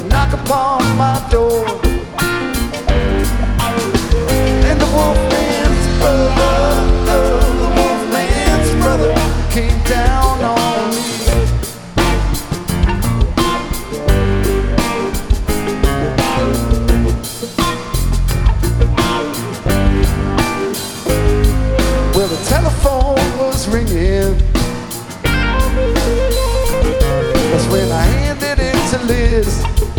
knock upon my door, and the wolfman's brother came down on me. Well, the telephone was ringing. That's when I handed it to Liz.